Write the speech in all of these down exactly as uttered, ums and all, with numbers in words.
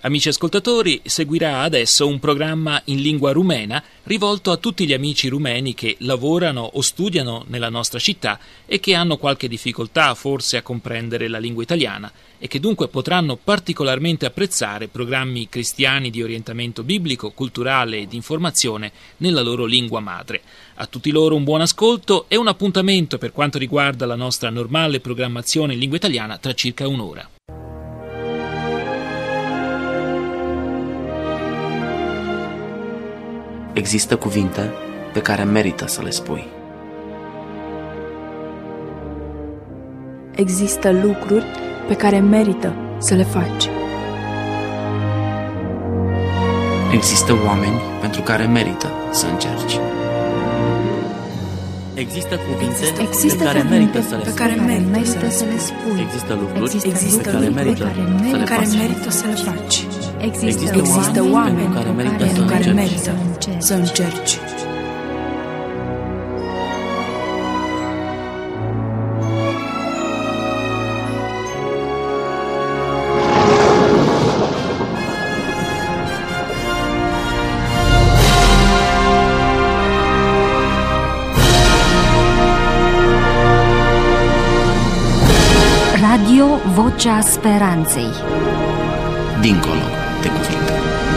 Amici ascoltatori, seguirà adesso un programma in lingua rumena rivolto a tutti gli amici rumeni che lavorano o studiano nella nostra città e che hanno qualche difficoltà forse a comprendere la lingua italiana e che dunque potranno particolarmente apprezzare programmi cristiani di orientamento biblico, culturale e di informazione nella loro lingua madre. A tutti loro un buon ascolto e un appuntamento per quanto riguarda la nostra normale programmazione in lingua italiana tra circa un'ora. Există cuvinte pe care merită să le spui. Există lucruri pe care merită să le faci. Există oameni pentru care merită să încerci. Există cuvinte Există pe care cuvinte merită să le pe spui. care merită să le spui. Există lucruri Există pe care lucruri merită să le care faci. merită să le faci. Există Există oameni pentru care merită pentru să care încerci. merită să încerci. Radio Vocea Speranței. Dincolo de cuvinte.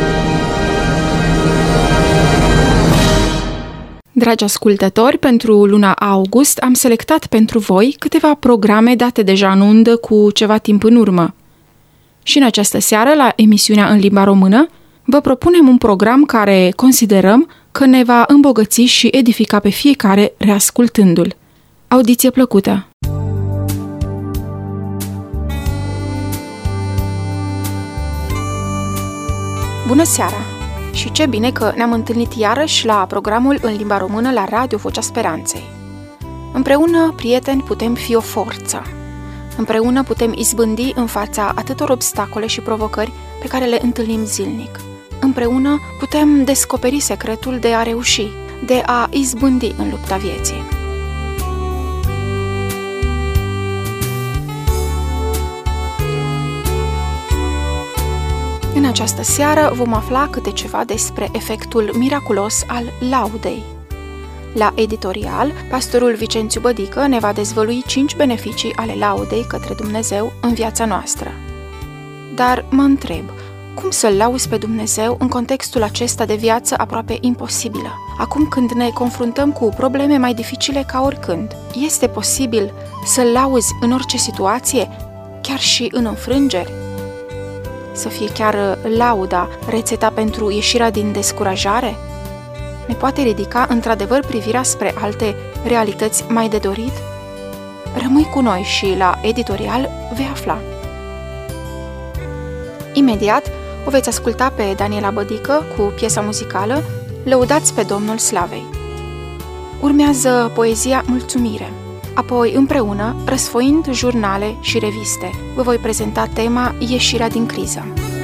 Dragi ascultători, pentru luna august am selectat pentru voi câteva programe date deja în undă cu ceva timp în urmă. Și în această seară, la emisiunea în limba română, vă propunem un program care considerăm că ne va îmbogăți și edifica pe fiecare reascultându-l. Audiție plăcută! Bună seara! Și ce bine că ne-am întâlnit iarăși la programul în limba română la Radio Vocea Speranței. Împreună, prieteni, putem fi o forță. Împreună putem izbândi în fața atâtor obstacole și provocări pe care le întâlnim zilnic. Împreună putem descoperi secretul de a reuși, de a izbândi în lupta vieții. În această seară vom afla câte ceva despre efectul miraculos al laudei. La editorial, pastorul Vicențiu Bădică ne va dezvălui cinci beneficii ale laudei către Dumnezeu în viața noastră. Dar mă întreb, cum să-L lauzi pe Dumnezeu în contextul acesta de viață aproape imposibilă? Acum când ne confruntăm cu probleme mai dificile ca oricând, este posibil să-L lauzi în orice situație, chiar și în înfrângeri? Să fie chiar lauda rețeta pentru ieșirea din descurajare? Ne poate ridica într-adevăr privirea spre alte realități mai de dorit? Rămâi cu noi și la editorial vei afla. Imediat o veți asculta pe Daniela Bădică cu piesa muzicală Lăudați pe Domnul Slavei. Urmează poezia Mulțumire. Apoi, împreună, răsfoind jurnale și reviste, vă voi prezenta tema Ieșirea din criză.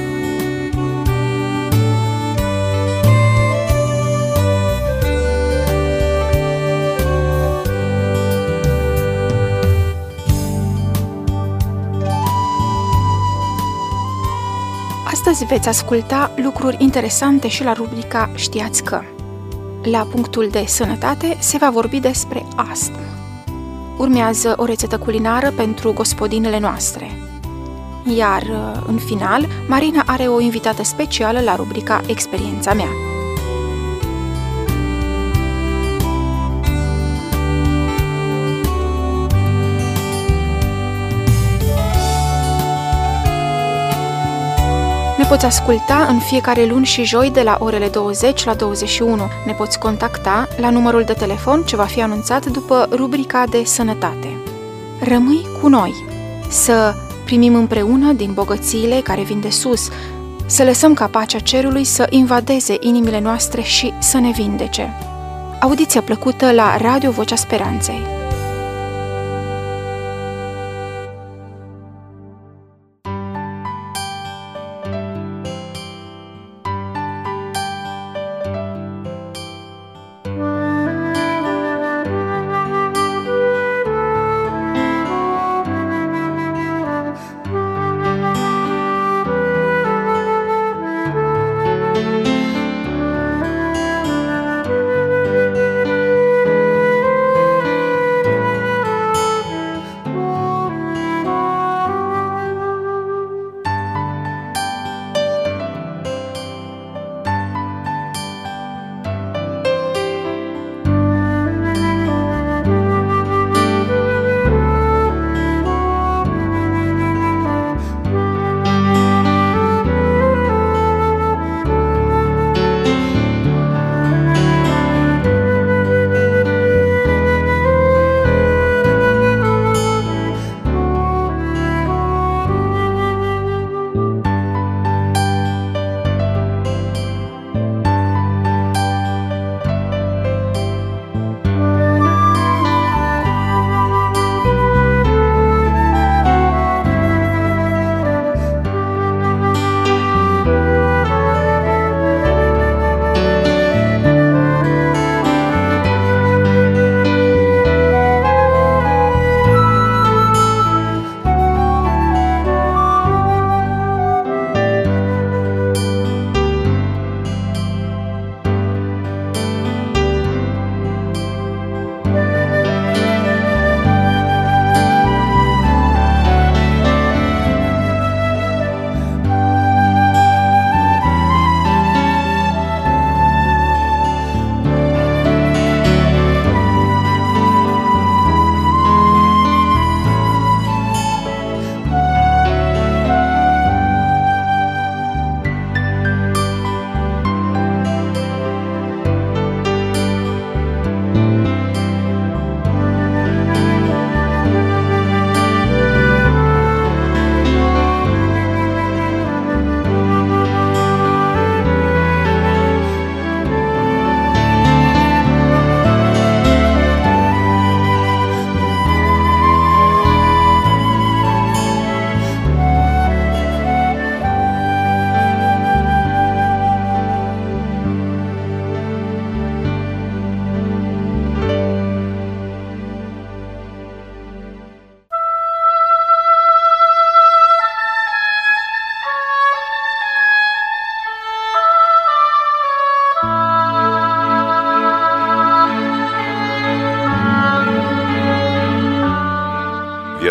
Astăzi veți asculta lucruri interesante și la rubrica Știați că. La punctul de sănătate se va vorbi despre astm. Urmează o rețetă culinară pentru gospodinele noastre. Iar, în final, Marina are o invitată specială la rubrica Experiența mea. Ne poți asculta în fiecare luni și joi de la orele douăzeci la douăzeci și unu. Ne poți contacta la numărul de telefon ce va fi anunțat după rubrica de sănătate. Rămâi cu noi, să primim împreună din bogățiile care vin de sus, să lăsăm ca pacea cerului să invadeze inimile noastre și să ne vindece. Audiție plăcută la Radio Vocea Speranței.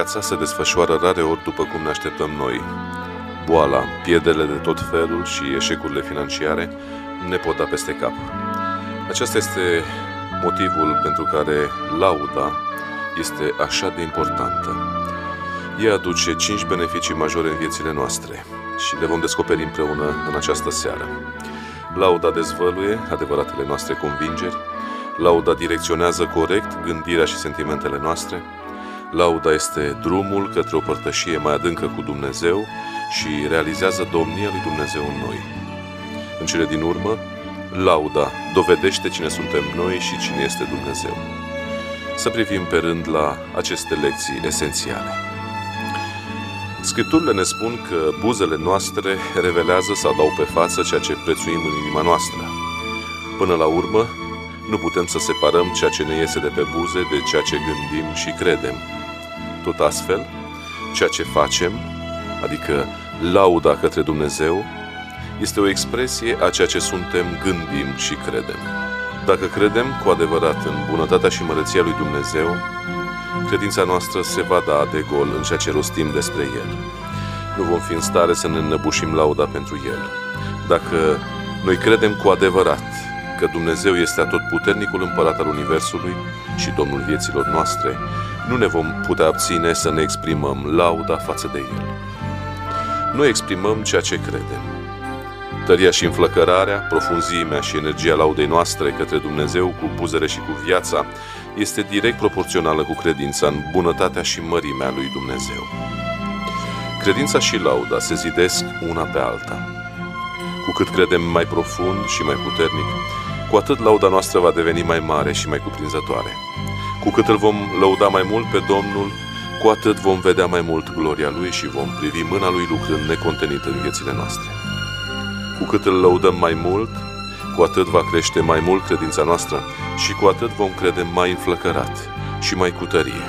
viața se desfășoară rareori după cum ne așteptăm noi. Boala, pierderile de tot felul și eșecurile financiare ne pot da peste cap. Acesta este motivul pentru care lauda este așa de importantă. Ea aduce cinci beneficii majore în viețile noastre și le vom descoperi împreună în această seară. Lauda dezvăluie adevăratele noastre convingeri, lauda direcționează corect gândirea și sentimentele noastre, lauda este drumul către o părtășie mai adâncă cu Dumnezeu și realizează domnia lui Dumnezeu în noi. În cele din urmă, lauda dovedește cine suntem noi și cine este Dumnezeu. Să privim pe rând la aceste lecții esențiale. Scripturile ne spun că buzele noastre revelează sau dau pe față ceea ce prețuim în inima noastră. Până la urmă, nu putem să separăm ceea ce ne iese de pe buze de ceea ce gândim și credem. Tot astfel, ceea ce facem, adică lauda către Dumnezeu, este o expresie a ceea ce suntem, gândim și credem. Dacă credem cu adevărat în bunătatea și măreția lui Dumnezeu, credința noastră se va da de gol în ceea ce rostim despre El. Nu vom fi în stare să ne înnăbușim lauda pentru El. Dacă noi credem cu adevărat că Dumnezeu este atotputernicul împărat al Universului și Domnul vieților noastre, nu ne vom putea abține să ne exprimăm lauda față de El. Noi exprimăm ceea ce credem. Tăria și înflăcărarea, profunzimea și energia laudei noastre către Dumnezeu cu buzele și cu viața este direct proporțională cu credința în bunătatea și mărimea lui Dumnezeu. Credința și lauda se zidesc una pe alta. Cu cât credem mai profund și mai puternic, cu atât lauda noastră va deveni mai mare și mai cuprinzătoare. Cu cât îl vom lăuda mai mult pe Domnul, cu atât vom vedea mai mult gloria Lui și vom privi mâna Lui lucrând necontenit în viețile noastre. Cu cât îl lăudăm mai mult, cu atât va crește mai mult credința noastră și cu atât vom crede mai înflăcărat și mai cu tărie.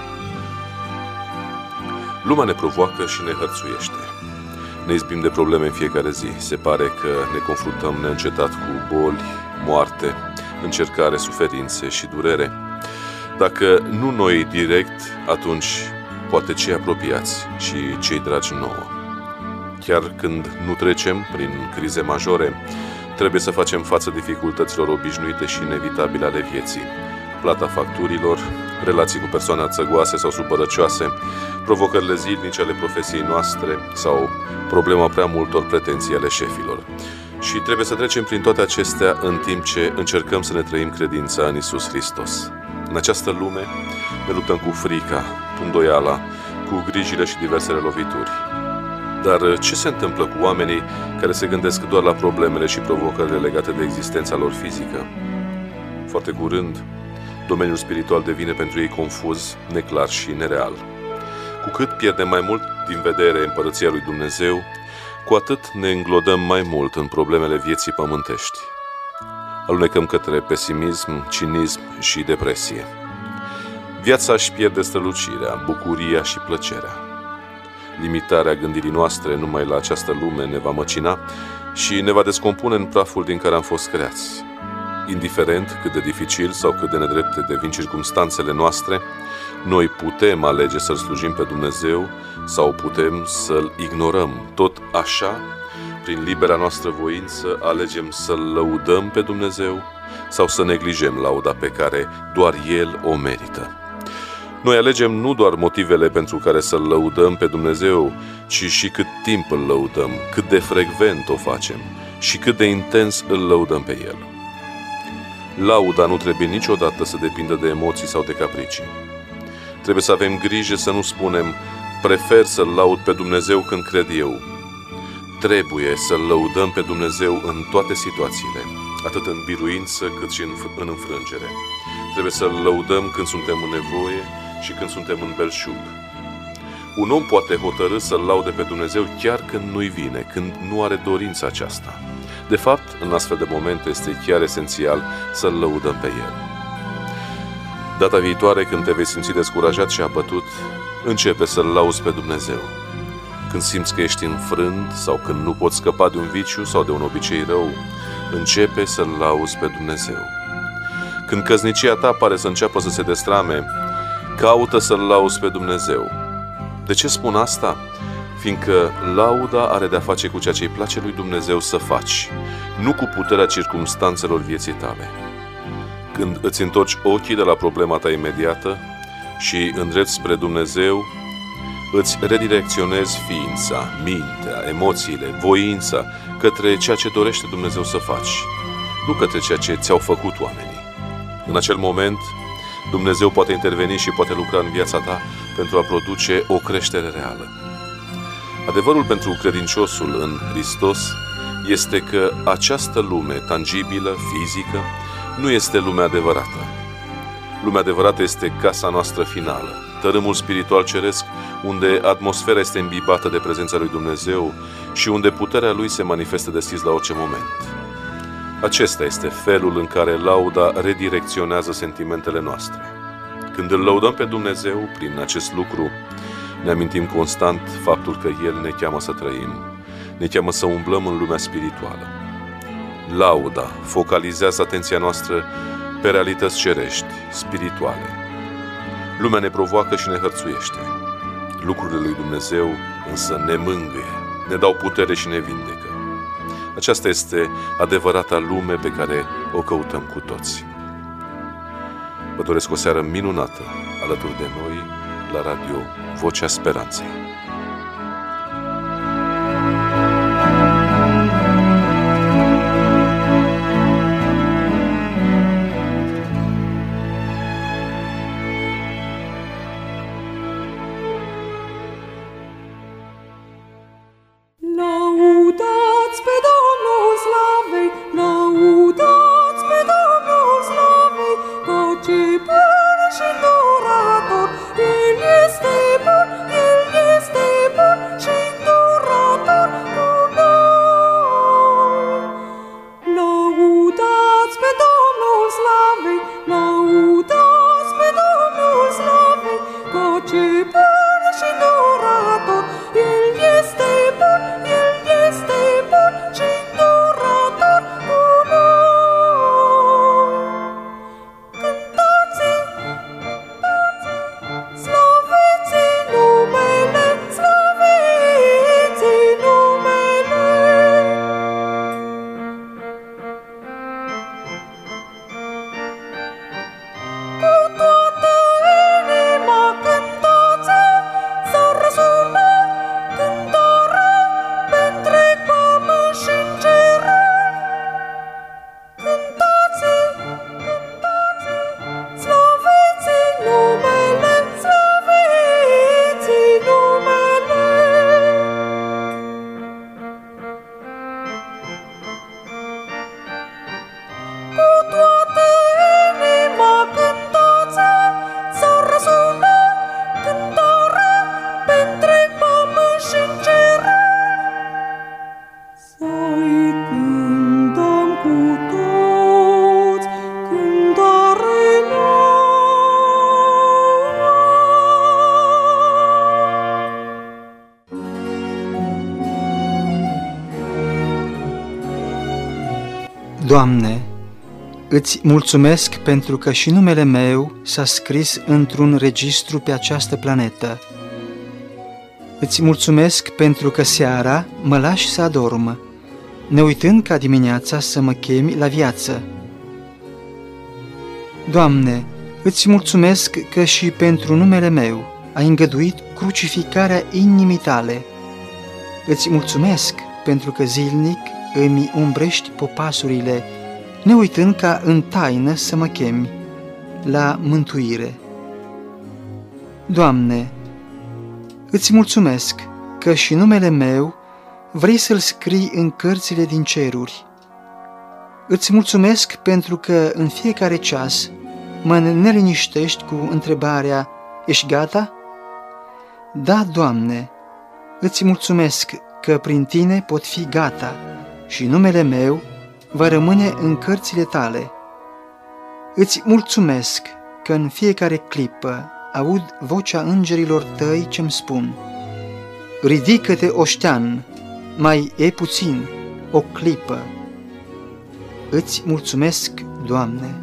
Lumea ne provoacă și ne hărțuiește. Ne izbim de probleme în fiecare zi. Se pare că ne confruntăm neîncetat cu boli, moarte, încercare, suferințe și durere. Dacă nu noi direct, atunci poate cei apropiați și cei dragi nouă. Chiar când nu trecem prin crize majore, trebuie să facem față dificultăților obișnuite și inevitabile ale vieții. Plata facturilor, relații cu persoane ațăgoase sau supărăcioase, provocările zilnice ale profesiei noastre sau problema prea multor pretenții ale șefilor. Și trebuie să trecem prin toate acestea în timp ce încercăm să ne trăim credința în Iisus Hristos. În această lume ne luptăm cu frica, cu îndoiala, cu grijile și diversele lovituri. Dar ce se întâmplă cu oamenii care se gândesc doar la problemele și provocările legate de existența lor fizică? Foarte curând, domeniul spiritual devine pentru ei confuz, neclar și nereal. Cu cât pierdem mai mult din vedere împărăția lui Dumnezeu, cu atât ne înglodăm mai mult în problemele vieții pământești. Alunecăm către pesimism, cinism și depresie. Viața își pierde strălucirea, bucuria și plăcerea. Limitarea gândirii noastre numai la această lume ne va măcina și ne va descompune în praful din care am fost creați. Indiferent cât de dificil sau cât de nedrepte devin circumstanțele noastre, noi putem alege să-L slujim pe Dumnezeu sau putem să-L ignorăm. Tot așa, prin libera noastră voință, alegem să-L lăudăm pe Dumnezeu sau să neglijăm lauda pe care doar El o merită. Noi alegem nu doar motivele pentru care să-L lăudăm pe Dumnezeu, ci și cât timp îl lăudăm, cât de frecvent o facem și cât de intens îl lăudăm pe El. Lauda nu trebuie niciodată să depindă de emoții sau de capricii. Trebuie să avem grijă să nu spunem, prefer să-L laud pe Dumnezeu când cred eu. Trebuie să-L lăudăm pe Dumnezeu în toate situațiile, atât în biruință cât și în înfrângere. Trebuie să-L lăudăm când suntem în nevoie și când suntem în belșug. Un om poate hotărî să-L laude pe Dumnezeu chiar când nu-i vine, când nu are dorința aceasta. De fapt, în astfel de momente este chiar esențial să-L lăudăm pe El. Data viitoare, când te vei simți descurajat și abătut, începe să-L lauzi pe Dumnezeu. Când simți că ești înfrânt sau când nu poți scăpa de un viciu sau de un obicei rău, începe să-L lauzi pe Dumnezeu. Când căsnicia ta pare să înceapă să se destrame, caută să-L lauzi pe Dumnezeu. De ce spun asta? Fiindcă lauda are de-a face cu ceea ce îi place lui Dumnezeu să faci, nu cu puterea circumstanțelor vieții tale. Când îți întorci ochii de la problema ta imediată și îndrepți spre Dumnezeu, îți redirecționezi ființa, mintea, emoțiile, voința către ceea ce dorește Dumnezeu să faci, nu către ceea ce ți-au făcut oamenii. În acel moment, Dumnezeu poate interveni și poate lucra în viața ta pentru a produce o creștere reală. Adevărul pentru credinciosul în Hristos este că această lume tangibilă, fizică, nu este lumea adevărată. Lumea adevărată este casa noastră finală, tărâmul spiritual ceresc, unde atmosfera este îmbibată de prezența lui Dumnezeu și unde puterea Lui se manifestă deschis la orice moment. Acesta este felul în care lauda redirecționează sentimentele noastre. Când îl lăudăm pe Dumnezeu prin acest lucru, ne amintim constant faptul că El ne cheamă să trăim, ne cheamă să umblăm în lumea spirituală. Lauda focalizează atenția noastră pe realități cerești, spirituale. Lumea ne provoacă și ne hărțuiește. Lucrurile lui Dumnezeu însă ne mângâie, ne dau putere și ne vindecă. Aceasta este adevărata lume pe care o căutăm cu toți. Vă doresc o seară minunată alături de noi la radio Vocea Speranței. Lăudați pe Domnul slavei, lăudați pe Domnul slavei, căci bun și durator, El este bun, El este bun și durator cu noi. Lăudați pe Domnul slavei, lăudați pe Domnul slavei, căci bun și durator, El este bun, El este bun și durator cu noi. Cântați, slăviți numele, slăviți numele. Cu toată inima cântați, să răsună cântare pe-ntreg pământ și în ceruri. Cântați, cântați, slăviți numele, slăviți numele. Cu toată inima cântați, să răsună cântare pe-ntreg pământ și în ceruri. Să-i cântăm cu toți cântare nouă. Doamne, îți mulțumesc pentru că și numele meu s-a scris într-un registru pe această planetă. Îți mulțumesc pentru că seara mă lași să adorm, ne uitând ca dimineața să mă chemi la viață. Doamne, îți mulțumesc că și pentru numele meu ai îngăduit crucificarea inimii tale. Îți mulțumesc pentru că zilnic îmi umbrești popasurile, ne uitând ca în taină să mă chemi la mântuire. Doamne, îți mulțumesc că și numele meu vrei să-l scrii în cărțile din ceruri. Îți mulțumesc pentru că în fiecare ceas mă neliniștești cu întrebarea: ești gata? Da, Doamne, îți mulțumesc că prin Tine pot fi gata și numele meu va rămâne în cărțile Tale. Îți mulțumesc că în fiecare clipă aud vocea îngerilor Tăi ce-mi spun: ridică-te, oștean, mai e puțin, o clipă. Îți mulțumesc, Doamne.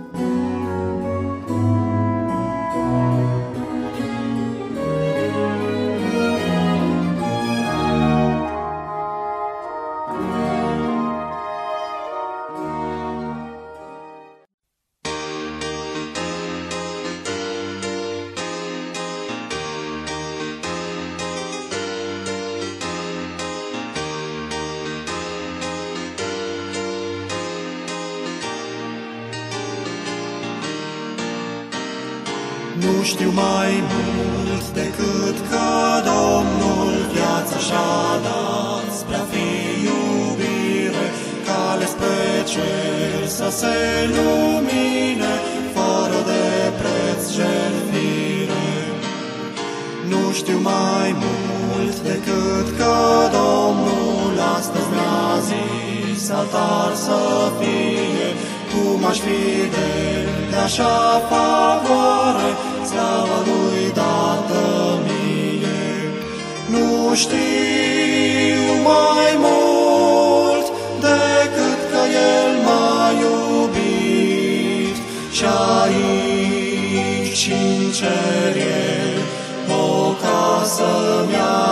Nu știu mai mult decât că Domnul viața și-a dat spre a fi iubire, cale spre cer să se lumine, fără de preț jertfire. Nu știu mai mult decât că Domnul astăzi mi-a zis altar să fie, cum aș fi de așa favoare, slava lui dată mie. Nu știu mai mult decât că El m-a iubit și aici în cer El o casă mi-a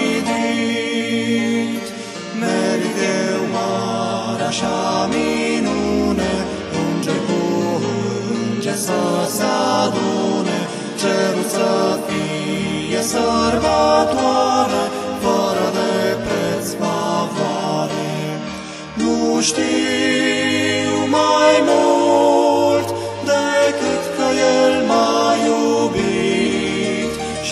zidit. Merit eu mare așa minune, îngeri cu îngeri să se adune, cerul să fie sărbătoare, fără de preț favoare. Nu știu mai mult decât că El m-a iubit și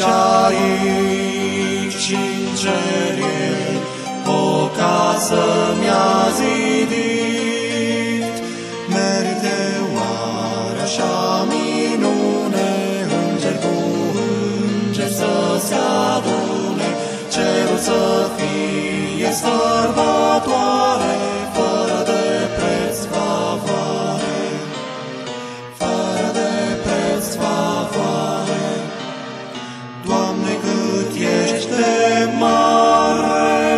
aici în cer El o casă mi-a zidit. Merit eu oare așa minune, îngeri cu îngeri să se adune, cerul să fie sărbătoare, fără de preț favoare, fără de preț favoare. Doamne, cât ești de mare!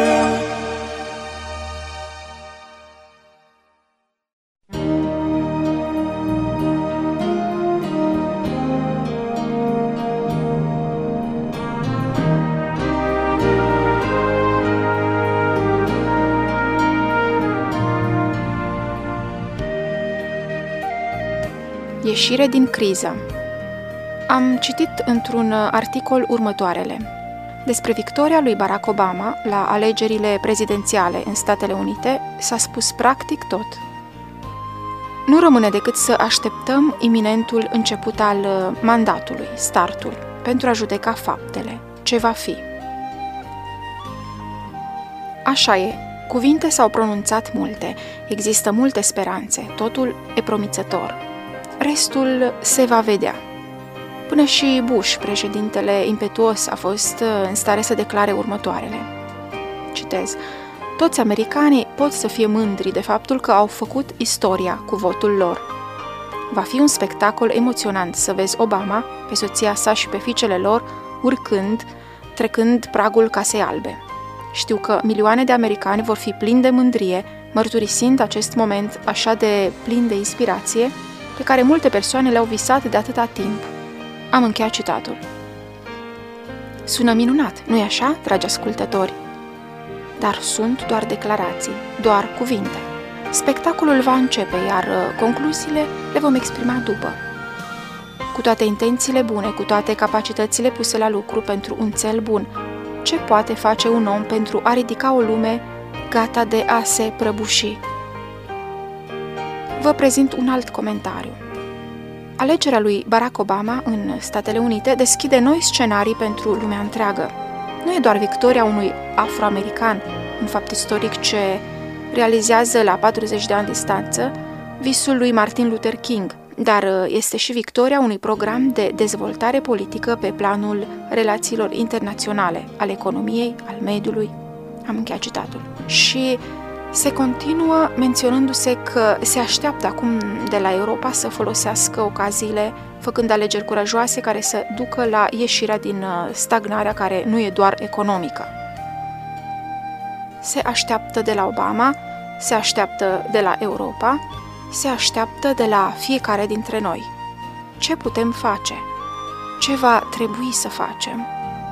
Ieșire din criză. Am citit într-un articol următoarele. Despre victoria lui Barack Obama la alegerile prezidențiale în Statele Unite s-a spus practic tot. Nu rămâne decât să așteptăm iminentul început al mandatului, startul, pentru a judeca faptele, ce va fi. Așa e, cuvinte s-au pronunțat multe, există multe speranțe, totul e promițător. Restul se va vedea. Până și Bush, președintele impetuos, a fost în stare să declare următoarele. Citez: toți americanii pot să fie mândri de faptul că au făcut istoria cu votul lor. Va fi un spectacol emoționant să vezi Obama, pe soția sa și pe fiicele lor, urcând, trecând pragul Casei Albe. Știu că milioane de americani vor fi plini de mândrie, mărturisind acest moment așa de plin de inspirație, pe care multe persoane le-au visat de atâta timp. Am încheiat citatul. Sună minunat, nu-i așa, dragi ascultători? Dar sunt doar declarații, doar cuvinte. Spectacolul va începe, iar concluziile le vom exprima după. Cu toate intențiile bune, cu toate capacitățile puse la lucru pentru un cel bun, ce poate face un om pentru a ridica o lume gata de a se prăbuși? Vă prezint un alt comentariu. Alegerea lui Barack Obama în Statele Unite deschide noi scenarii pentru lumea întreagă. Nu e doar victoria unui afroamerican, un fapt istoric ce realizează la patruzeci de ani distanță visul lui Martin Luther King, dar este și victoria unui program de dezvoltare politică pe planul relațiilor internaționale, al economiei, al mediului. Am încheiat citatul. Și se continuă menționându-se că se așteaptă acum de la Europa să folosească ocaziile, făcând alegeri curajoase care să ducă la ieșirea din stagnarea care nu e doar economică. Se așteaptă de la Obama, se așteaptă de la Europa, se așteaptă de la fiecare dintre noi. Ce putem face? Ce va trebui să facem?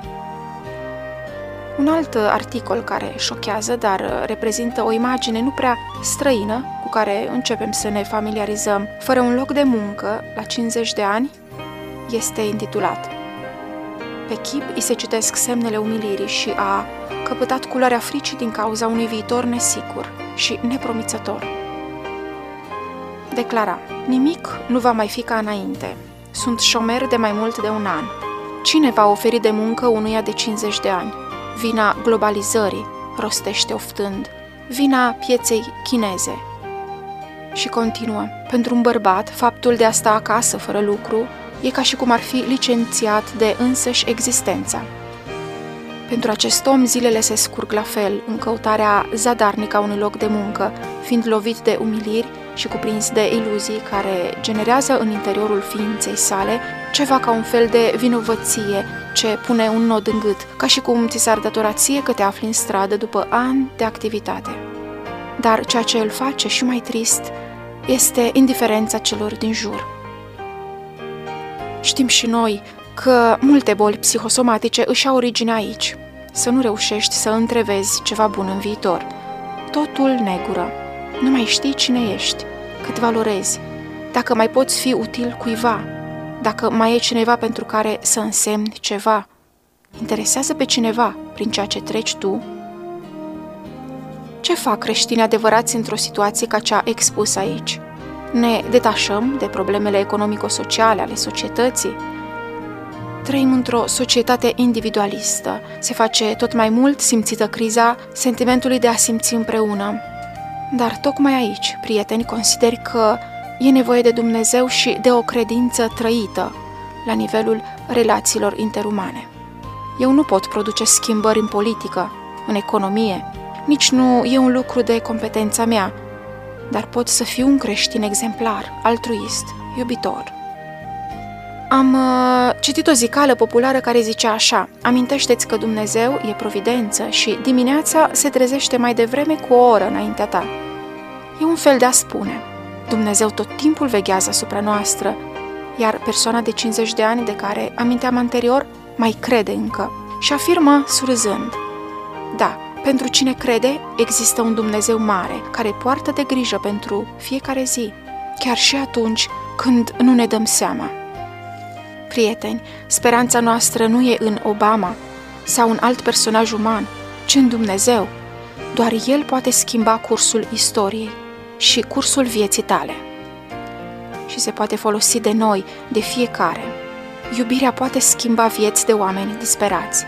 Un alt articol care șochează, dar reprezintă o imagine nu prea străină, cu care începem să ne familiarizăm, fără un loc de muncă, la cincizeci de ani, este intitulat: pe chip îi se citesc semnele umilirii și a căpătat culoarea fricii din cauza unui viitor nesigur și nepromițător. Declara: nimic nu va mai fi ca înainte. sunt șomer de mai mult de un an. Cine va oferi de muncă unuia de cincizeci de ani? Vina globalizării, rostește oftând. Vina pieței chineze. Și continuă. Pentru un bărbat, faptul de a sta acasă fără lucru e ca și cum ar fi licențiat de însăși existența. Pentru acest om, zilele se scurg la fel, în căutarea zadarnică a unui loc de muncă, fiind lovit de umiliri și cuprins de iluzii care generează în interiorul ființei sale ceva ca un fel de vinovăție ce pune un nod în gât, ca și cum ți s-ar datora ție că te afli în stradă după ani de activitate. Dar ceea ce îl face și mai trist este indiferența celor din jur. Știm și noi că multe boli psihosomatice își au origine aici. Să nu reușești să întrevezi ceva bun în viitor. Totul negură. Nu mai știi cine ești, cât valorezi, dacă mai poți fi util cuiva, dacă mai e cineva pentru care să însemni ceva. Interesează pe cineva prin ceea ce treci tu? Ce fac creștinii adevărați într-o situație ca cea expusă aici? Ne detașăm de problemele economico-sociale ale societății? Trăim într-o societate individualistă. Se face tot mai mult simțită criza sentimentului de a simți împreună. Dar tocmai aici, prieteni, consideri că e nevoie de Dumnezeu și de o credință trăită la nivelul relațiilor interumane. Eu nu pot produce schimbări în politică, în economie, nici nu e un lucru de competența mea, dar pot să fiu un creștin exemplar, altruist, iubitor. Am uh, citit o zicală populară care zicea așa: amintește-ți că Dumnezeu e providență și dimineața se trezește mai devreme cu o oră înaintea ta. E un fel de a spune: Dumnezeu tot timpul veghează asupra noastră, iar persoana de cincizeci de ani de care aminteam anterior mai crede încă și afirmă surâzând: da, pentru cine crede, există un Dumnezeu mare care poartă de grijă pentru fiecare zi, chiar și atunci când nu ne dăm seama. Prieteni, speranța noastră nu e în Obama sau un alt personaj uman, ci în Dumnezeu. Doar El poate schimba cursul istoriei și cursul vieții tale. Și se poate folosi de noi, de fiecare. Iubirea poate schimba vieți de oameni disperați.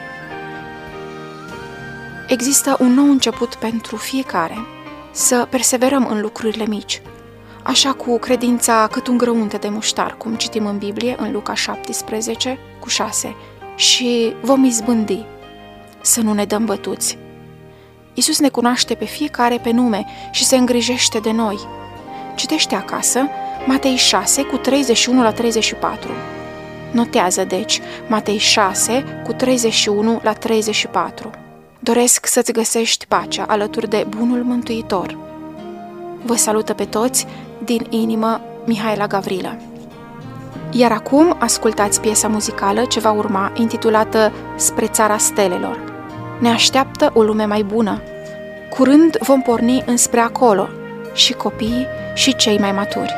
Există un nou început pentru fiecare. Să perseverăm în lucrurile mici, așa cu credința cât un grăunte de muștar, cum citim în Biblie, în Luca șaptesprezece, cu șase, și vom izbândi, să nu ne dăm bătuți. Iisus ne cunoaște pe fiecare pe nume și se îngrijește de noi. Citește acasă Matei șase, cu treizeci și unu la treizeci și patru. Notează, deci, Matei șase, cu treizeci și unu la treizeci și patru. Doresc să-ți găsești pacea alături de bunul Mântuitor. Vă salută pe toți din inimă Mihaela Gavrilă. Iar acum ascultați piesa muzicală ce va urma, intitulată Spre țara stelelor. Ne așteaptă o lume mai bună. Curând vom porni înspre acolo, și copiii și cei mai maturi.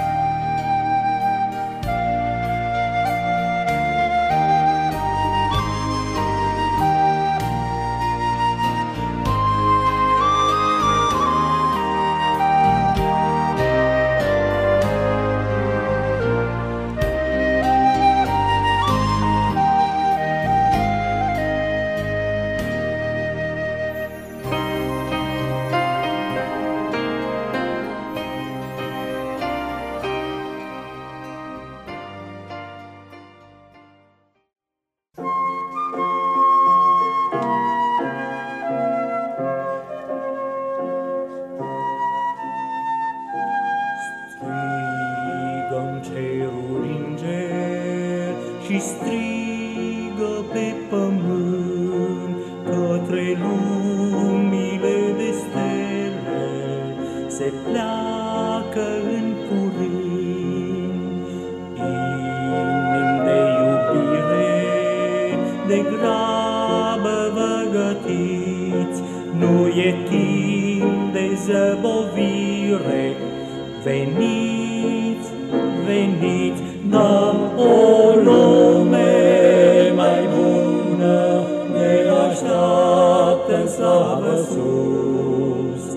Și strigă pe pământ către lumile de stele, se pleacă în curând. Inimi de iubire, de grabă vă gătiți, nu e timp de zăbovire. Veniți, veniți, dăm o lume mai bună, ne așteaptă în slavă sus.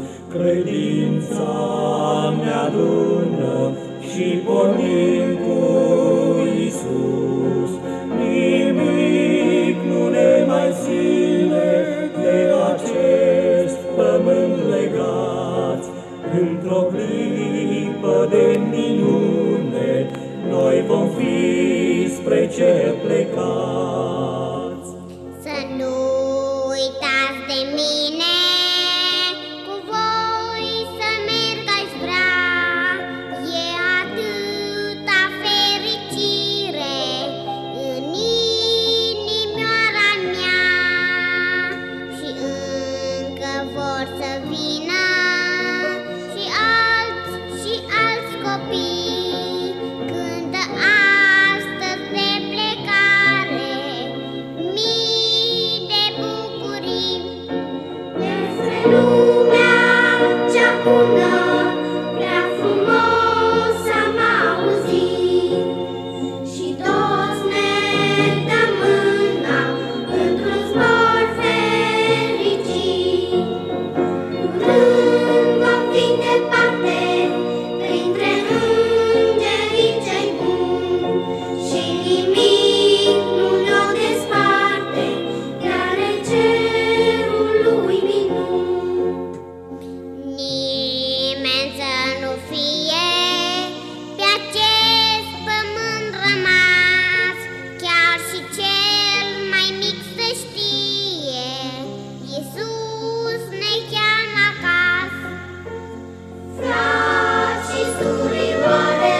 Credința ne adună și pornim cu Iisus, nimic nu ne mai ține de acest pământ legați. Într-o clipă de minune, noi vom fi spre cer plecați. Să nu uitați de mine, cu voi să merg aș vrea. E atâta fericire în inimioara mea. Și încă vor să vină și alți și alți copii. Cântă astăzi de plecare mii de bucurii. Despre lumea cea bună, prea frumos am auzit, și toți ne dăm mâna într-un zbor fericit. Curând vom fi departe, printre îngerii cei buni, și nimic nu ne-o desparte de ale cerului minuni. Nimeni să nu fie pe acest pământ rămas, chiar și cel mai mic să știe, Iisus ne cheamă acasă. Frați și surioare,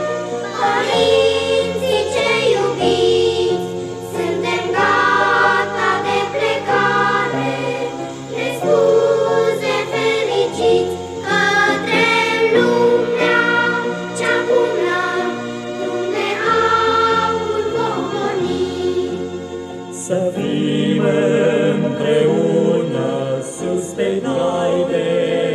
părinții cei iubiți, suntem gata de plecare, ne scuze fericiți, către lumea cea bună, unde aur vom porni. Să fim împreună sus pe cai de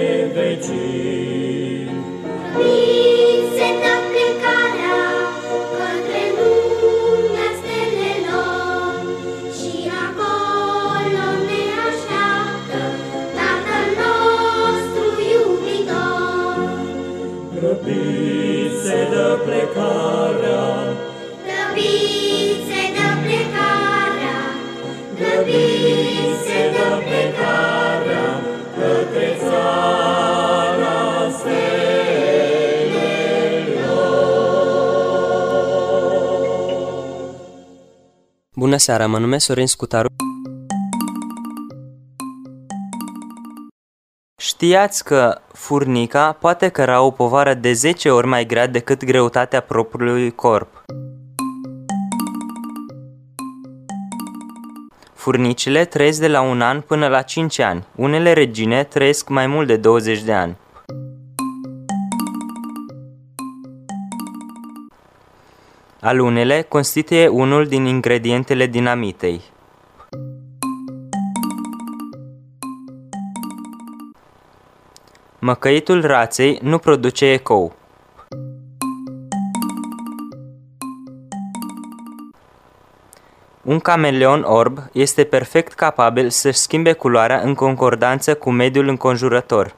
vecini. Grăbiți se dă plecarea către lumea stelelor, și acolo ne așteaptă Tatăl nostru iubitor. Grăbiți se dă plecarea, Grăbiți se dă plecarea, grăbiți se dă plecarea către țara stelelor. Bună seara, mă numesc Sorin Scutaru. Știați că furnica poate căra o povară de zece ori mai grea decât greutatea propriului corp. Furnicile trăiesc de la un an până la cinci ani. Unele regine trăiesc mai mult de douăzeci de ani. Alunele constituie unul din ingredientele dinamitei. Măcăitul raței nu produce ecou. Un cameleon orb este perfect capabil să-și schimbe culoarea în concordanță cu mediul înconjurător.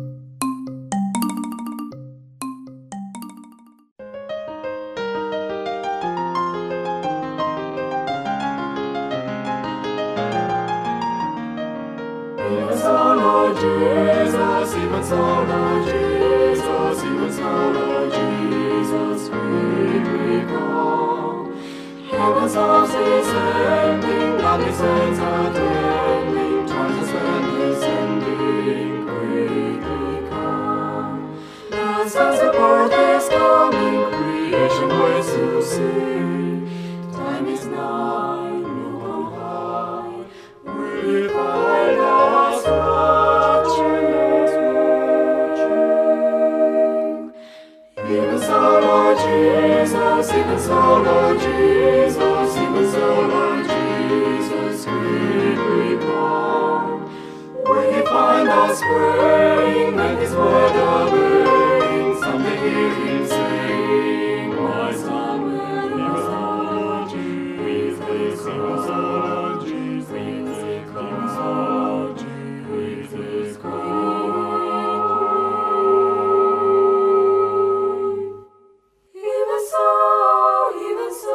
Even so, Lord Jesus, even so, Lord Jesus, even so, Lord Jesus, we come. Heaven's house is ending, godly saints are trembling, charges and descending, quickly come. The sun's report is coming, creation waits to see. Time is nigh, look on high, we find us watching, even so, Lord Jesus, even so, Lord Jesus, even so, Lord Jesus, quickly come. We find us praying, when His word obeying, someday hear Him saying, my son will be Lord Jesus, even so, Lord Jesus, even so, Lord Jesus, even so, even so.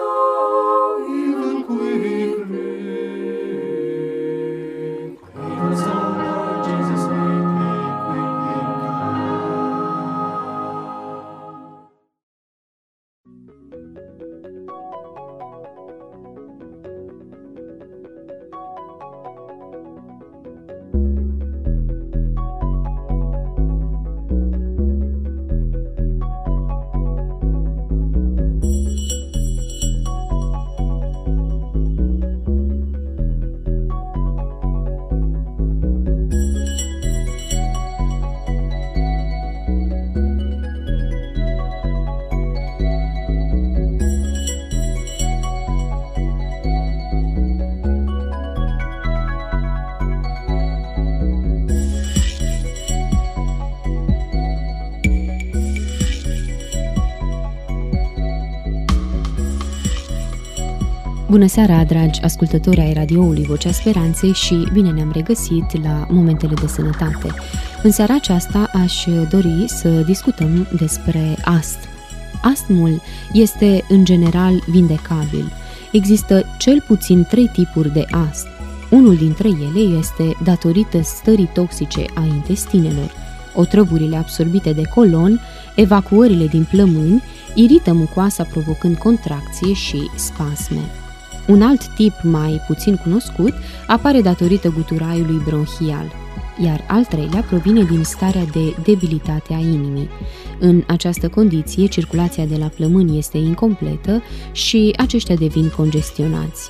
Bună seara, dragi ascultători ai radioului Vocea Speranței și bine ne-am regăsit la Momentele de Sănătate. În seara aceasta aș dori să discutăm despre astm. Astmul este în general vindecabil. Există cel puțin trei tipuri de astm. Unul dintre ele este datorită stării toxice a intestinelor. Otrăvurile absorbite de colon, evacuările din plămâni, irită mucoasa provocând contracție și spasme. Un alt tip mai puțin cunoscut apare datorită guturaiului bronhial, iar al treilea provine din starea de debilitate a inimii. În această condiție, circulația de la plămâni este incompletă și aceștia devin congestionați.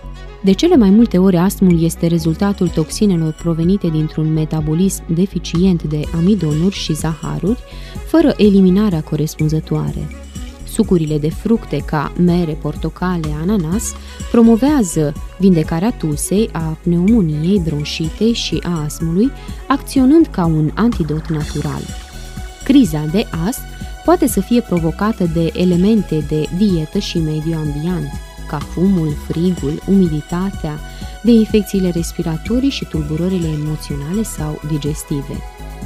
De cele mai multe ori, astmul este rezultatul toxinelor provenite dintr-un metabolism deficient de amidonuri și zaharuri, fără eliminarea corespunzătoare. Sucurile de fructe ca mere, portocale, ananas promovează vindecarea tusei, a pneumoniei, bronșitei și a astmului, acționând ca un antidot natural. Criza de astm poate să fie provocată de elemente de dietă și mediu ambient, ca fumul, frigul, umiditatea, de infecțiile respiratorii și tulburările emoționale sau digestive.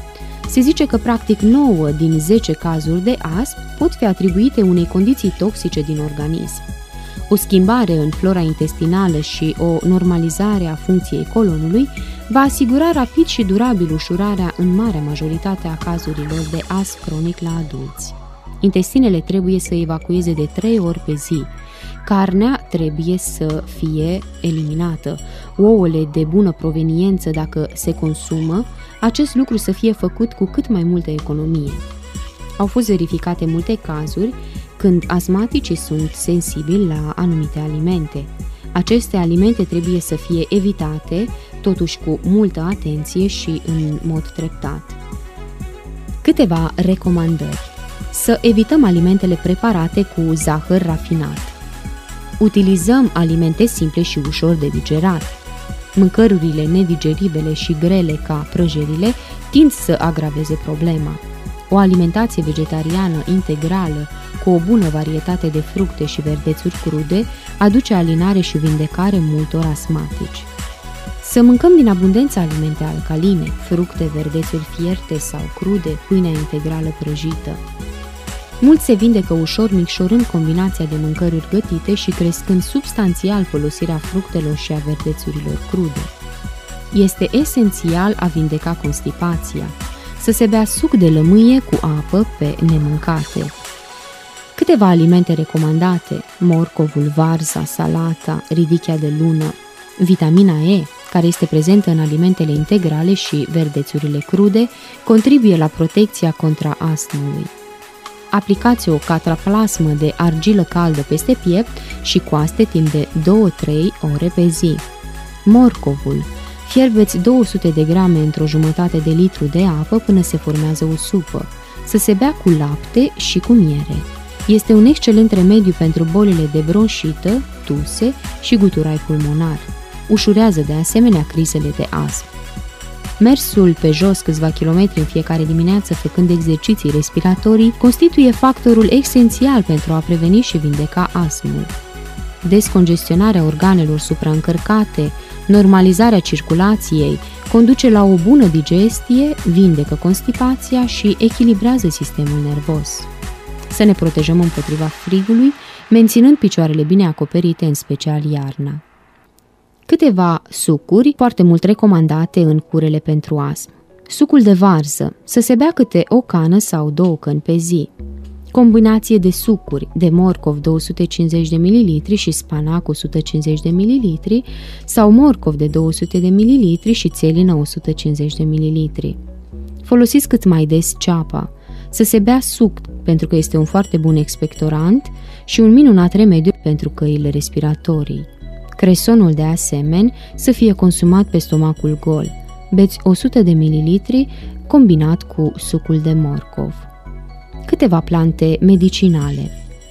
Se zice că practic nouă din zece cazuri de astm pot fi atribuite unei condiții toxice din organism. O schimbare în flora intestinală și o normalizare a funcției colonului va asigura rapid și durabil ușurarea în marea majoritate a cazurilor de astm cronic la adulți. Intestinele trebuie să evacueze de trei ori pe zi. Carnea trebuie să fie eliminată. Ouăle de bună proveniență, dacă se consumă, acest lucru să fie făcut cu cât mai multă economie. Au fost verificate multe cazuri când astmaticii sunt sensibili la anumite alimente. Aceste alimente trebuie să fie evitate, totuși cu multă atenție și în mod treptat. Câteva recomandări. Să evităm alimentele preparate cu zahăr rafinat. Utilizăm alimente simple și ușor de digerat. Mâncărurile nedigeribile și grele ca prăjirile tind să agraveze problema. O alimentație vegetariană integrală cu o bună varietate de fructe și verdețuri crude aduce alinare și vindecare multor astmatici. Să mâncăm din abundență alimente alcaline, fructe, verdețuri fierte sau crude, pâinea integrală prăjită. Mulți se vindecă ușor micșorând combinația de mâncăruri gătite și crescând substanțial folosirea fructelor și a verdețurilor crude. Este esențial a vindeca constipația, să se bea suc de lămâie cu apă pe nemâncate. Câteva alimente recomandate: morcovul, varza, salata, ridichea de lună, vitamina E, care este prezentă în alimentele integrale și verdețurile crude, contribuie la protecția contra astmului. Aplicați o catraplasmă de argilă caldă peste piept și coaste timp de două-trei ore pe zi. Morcovul. Fierbeți două sute de grame într-o jumătate de litru de apă până se formează o supă. Să se bea cu lapte și cu miere. Este un excelent remediu pentru bolile de bronșită, tuse și guturai pulmonar. Ușurează de asemenea crizele de astm. Mersul pe jos câțiva kilometri în fiecare dimineață făcând exerciții respiratorii constituie factorul esențial pentru a preveni și vindeca astmul. Descongestionarea organelor supraîncărcate, normalizarea circulației, conduce la o bună digestie, vindecă constipația și echilibrează sistemul nervos. Să ne protejăm împotriva frigului, menținând picioarele bine acoperite, în special iarna. Câteva sucuri foarte mult recomandate în curele pentru astm. Sucul de varză, să se bea câte o cană sau două căni pe zi. Combinație de sucuri, de morcov două sute cincizeci de mililitri și spanac o sută cincizeci de mililitri sau morcov de două sute de mililitri și țelină o sută cincizeci de mililitri. Folosiți cât mai des ceapa. Să se bea suc pentru că este un foarte bun expectorant și un minunat remediu pentru căile respiratorii. Cresonul, de asemenea, să fie consumat pe stomacul gol. Beți o sută de mililitri combinat cu sucul de morcov. Câteva plante medicinale.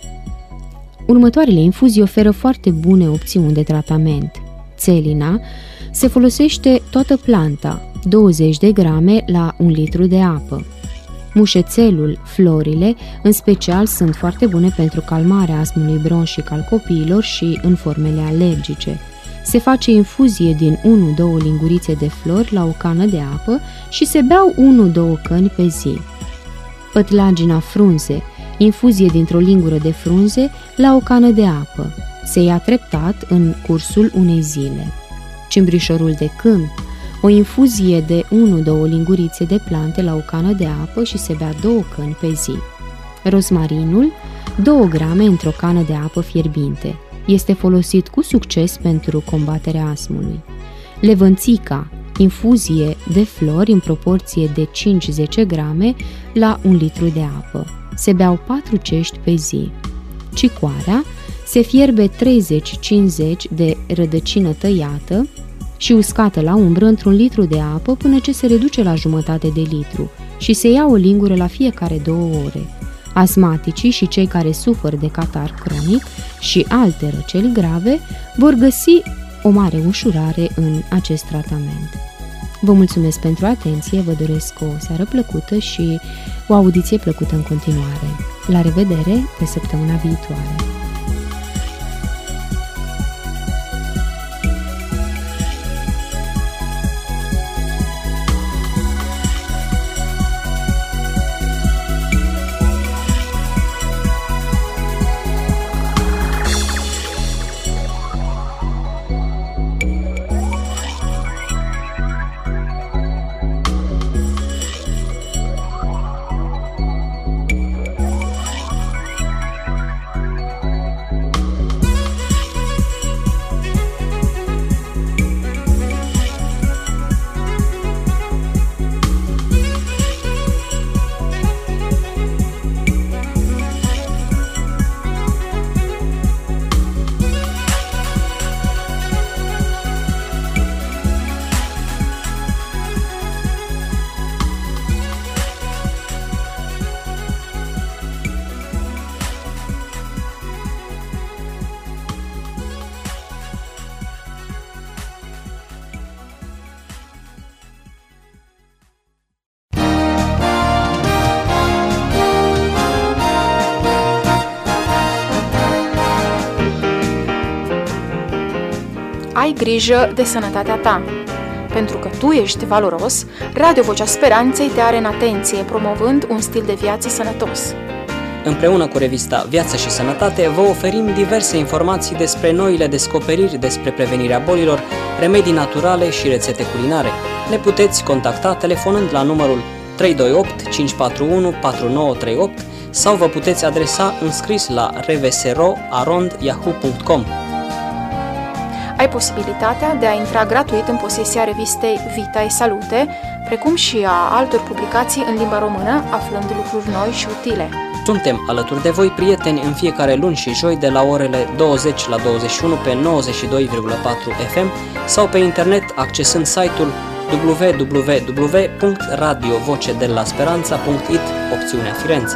Următoarele infuzii oferă foarte bune opțiuni de tratament. Țelina se folosește toată planta, douăzeci de grame la un litru de apă. Mușețelul, florile, în special, sunt foarte bune pentru calmarea astmului bronșic al copiilor și în formele alergice. Se face infuzie din unu două lingurițe de flori la o cană de apă și se beau unu două căni pe zi. Pătlagina frunze, infuzie dintr-o lingură de frunze la o cană de apă. Se ia treptat în cursul unei zile. Cimbrișorul de câmp, o infuzie de unu două lingurițe de plante la o cană de apă și se bea două căni pe zi. Rozmarinul, două grame într-o cană de apă fierbinte. Este folosit cu succes pentru combaterea astmului. Levănțica, infuzie de flori în proporție de cinci zece grame la un litru de apă. Se beau patru cești pe zi. Cicoarea, se fierbe treizeci cincizeci de rădăcină tăiată și uscată la umbră într-un litru de apă până ce se reduce la jumătate de litru și se ia o lingură la fiecare două ore. Asmaticii și cei care suferă de catar cronic și alte răceli grave vor găsi o mare ușurare în acest tratament. Vă mulțumesc pentru atenție, vă doresc o seară plăcută și o audiție plăcută în continuare. La revedere pe săptămâna viitoare! Ai grijă de sănătatea ta. Pentru că tu ești valoros, Radio Vocea Speranței te are în atenție, promovând un stil de viață sănătos. Împreună cu revista Viață și Sănătate vă oferim diverse informații despre noile descoperiri despre prevenirea bolilor, remedii naturale și rețete culinare. Ne puteți contacta telefonând la numărul trei doi opt cinci patru unu patru nouă trei opt sau vă puteți adresa în scris la revsro arond yahoo punct com. Ai posibilitatea de a intra gratuit în posesia revistei Vitae Salute, precum și a altor publicații în limba română, aflând lucruri noi și utile. Suntem alături de voi, prieteni, în fiecare luni și joi de la orele douăzeci la douăzeci și unu pe nouăzeci și doi virgulă patru F M sau pe internet accesând site-ul w w w punct radio voce de la speranța punct it, opțiunea Firenze.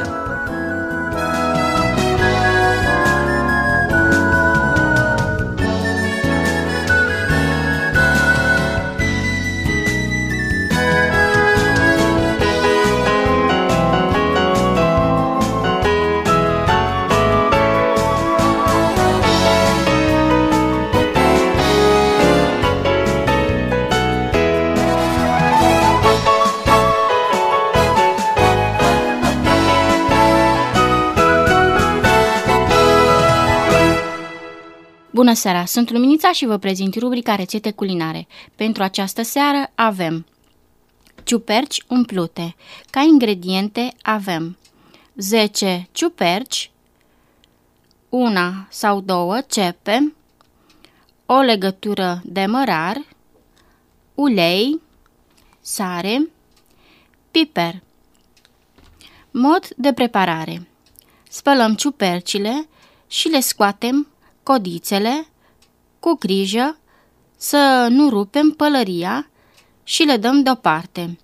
Bună seara, sunt Luminița și vă prezint rubrica Rețete culinare. Pentru această seară avem ciuperci umplute. Ca ingrediente avem zece ciuperci, una sau două cepe, o legătură de mărar, ulei, sare, piper. Mod de preparare. Spălăm ciupercile și le scoatem codițele cu grijă să nu rupem pălăria și le dăm deoparte.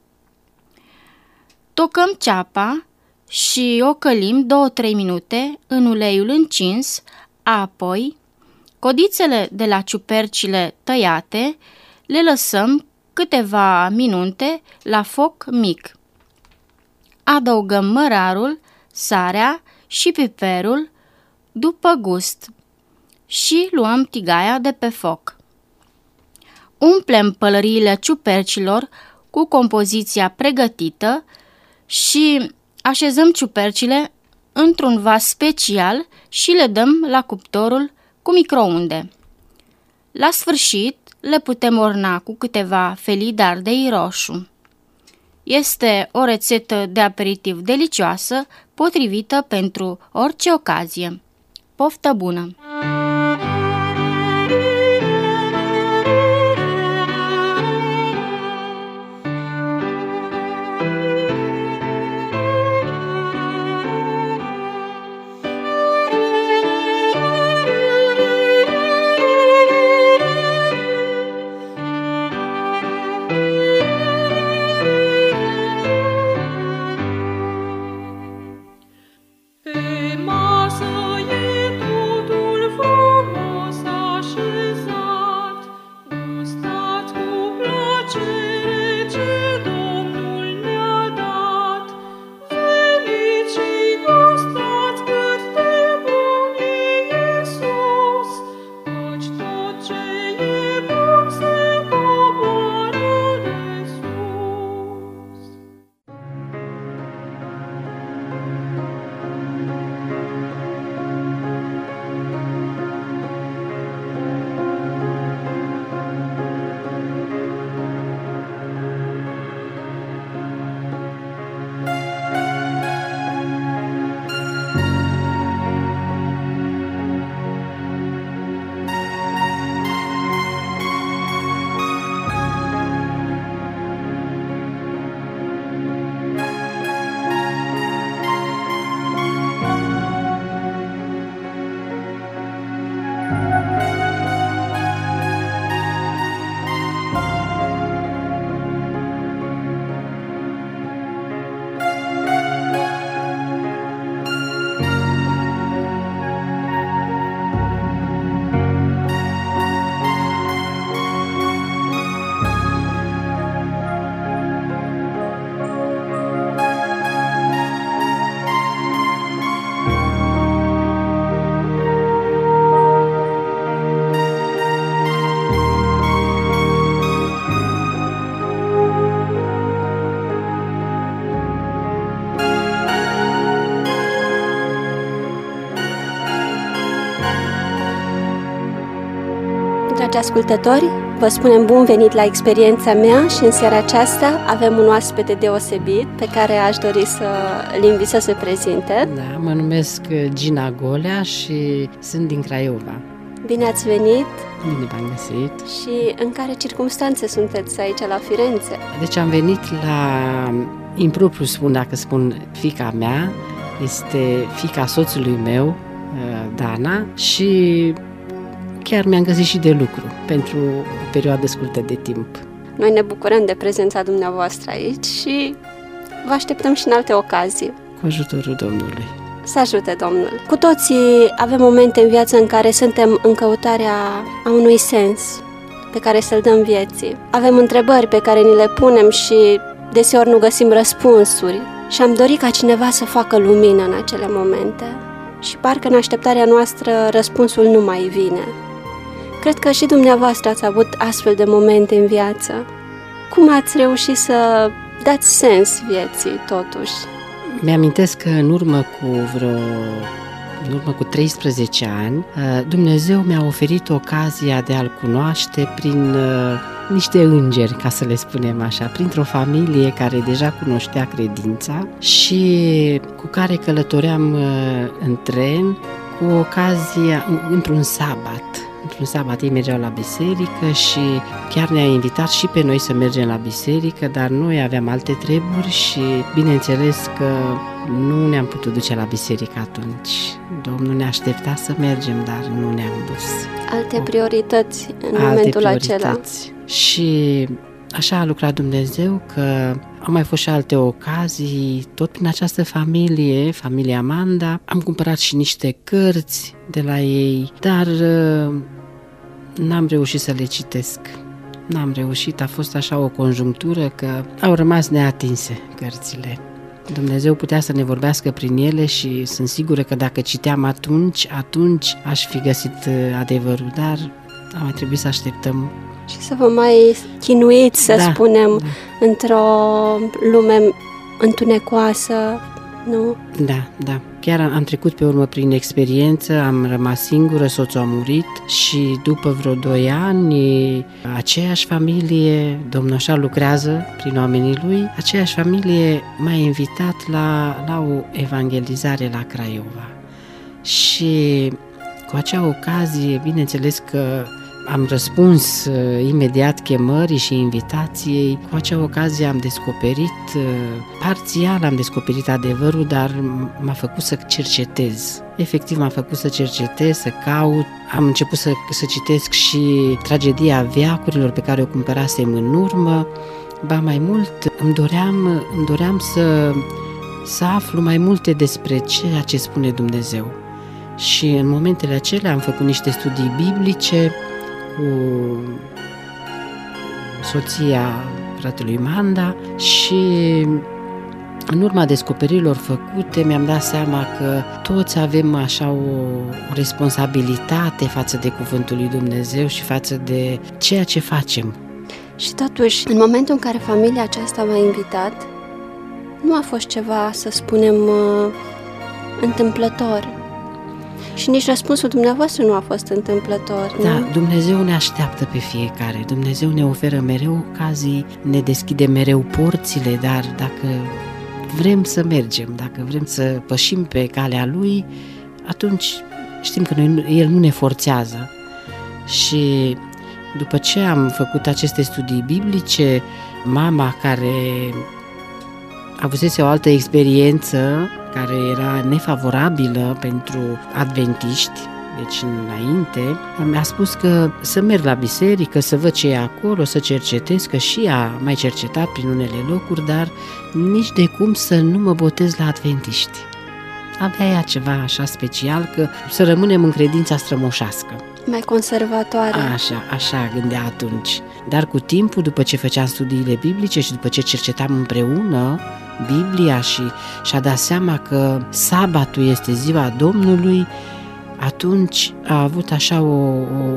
Tocăm ceapa și o călim două trei minute în uleiul încins, apoi codițele de la ciupercile tăiate le lăsăm câteva minute la foc mic. adăugăm mărarul, sarea și piperul după gust și luăm tigaia de pe foc. Umplem pălăriile ciupercilor cu compoziția pregătită și așezăm ciupercile într-un vas special și le dăm la cuptorul cu microunde. La sfârșit, le putem orna cu câteva felii de ardei roșu. Este o rețetă de aperitiv delicioasă, potrivită pentru orice ocazie. Poftă bună! Pe masă e totul frumos așezat, gustați cu plăcere ce Domnul ne-a dat. Veniți și gustați cât de bun e Iisus, căci tot ce e bun se coboară de sus. Dragi ascultători, vă spunem bun venit la experiența mea și în seara aceasta avem un oaspete deosebit pe care aș dori să îl invit să se prezinte. Da, mă numesc Gina Golea și sunt din Craiova. Bine ați venit! Bine v-am găsit! Și în care circumstanțe sunteți aici la Firenze? Deci am venit la, impropriu spun, dacă spun, fiica mea, este fiica soțului meu, Dana, și chiar mi-am găsit și de lucru pentru o perioadă scurtă de timp. Noi ne bucurăm de prezența dumneavoastră aici și vă așteptăm și în alte ocazii. Cu ajutorul Domnului. Să ajute Domnul. Cu toții avem momente în viață în care suntem în căutarea a unui sens pe care să-l dăm vieții. Avem întrebări pe care ni le punem și deseori nu găsim răspunsuri și am dorit ca cineva să facă lumină în acele momente. Și parcă în așteptarea noastră răspunsul nu mai vine. Cred că și dumneavoastră ați avut astfel de momente în viață. Cum ați reușit să dați sens vieții, totuși? Mi-amintesc că în urmă cu vreo în urmă cu treisprezece ani, Dumnezeu mi-a oferit ocazia de a-L cunoaște prin niște îngeri, ca să le spunem așa, printr-o familie care deja cunoștea credința și cu care călătoream în tren cu ocazia, într-un sabat. Într-un sabat ei mergeau la biserică și chiar ne-a invitat și pe noi să mergem la biserică, dar noi aveam alte treburi și bineînțeles că nu ne-am putut duce la biserică atunci. Domnul ne aștepta să mergem, dar nu ne-am dus. Alte priorități în alte momentul priorități. acela. Și așa a lucrat Dumnezeu, că au mai fost și alte ocazii, tot prin această familie, familia Amanda. Am cumpărat și niște cărți de la ei, dar n-am reușit să le citesc. N-am reușit, a fost așa o conjunctură că au rămas neatinse cărțile. Dumnezeu putea să ne vorbească prin ele și sunt sigură că dacă citeam atunci, atunci aș fi găsit adevărul, dar a mai trebuit să așteptăm. Și să vă mai chinuiți, să da, spunem, da. într-o lume întunecoasă, nu? Da, da. Chiar am trecut pe urmă prin experiență, am rămas singură, soțul a murit și după vreo doi ani, aceeași familie, domnul așa lucrează prin oamenii lui, aceeași familie m-a invitat la, la o evangelizare la Craiova. Și cu acea ocazie, bineînțeles că am răspuns uh, imediat chemării și invitației. Cu acea ocazie am descoperit, uh, parțial am descoperit adevărul, dar m-a făcut să cercetez. Efectiv m-a făcut să cercetez, să caut. Am început să, să citesc și tragedia veacurilor pe care o cumpărasem în urmă. Ba mai mult, îmi doream, îmi doream să, să aflu mai multe despre ceea ce spune Dumnezeu. Și în momentele acelea am făcut niște studii biblice cu soția fratelui Manda și în urma descoperirilor făcute mi-am dat seama că toți avem așa o, o responsabilitate față de cuvântul lui Dumnezeu și față de ceea ce facem. Și totuși, în momentul în care familia aceasta m-a invitat, nu a fost ceva, să spunem, întâmplător. Și nici răspunsul dumneavoastră nu a fost întâmplător. Da, nu? Dumnezeu ne așteaptă pe fiecare. Dumnezeu ne oferă mereu ocazii, ne deschide mereu porțile, dar dacă vrem să mergem, dacă vrem să pășim pe calea Lui, atunci știm că noi, El nu ne forțează. Și după ce am făcut aceste studii biblice, mama care avusese o altă experiență care era nefavorabilă pentru adventiști, deci înainte, mi-a spus că să merg la biserică, să văd ce e acolo, să cercetez, că și ea mai cercetat prin unele locuri, dar nici de cum să nu mă botez la adventiști. Avea ea ceva așa special, că să rămânem în credința strămoșească. Mai conservatoare. Așa, așa gândea atunci. Dar cu timpul, după ce făceam studiile biblice și după ce cercetam împreună Biblia și și-a dat seama că sabatul este ziua Domnului, atunci a avut așa o, o,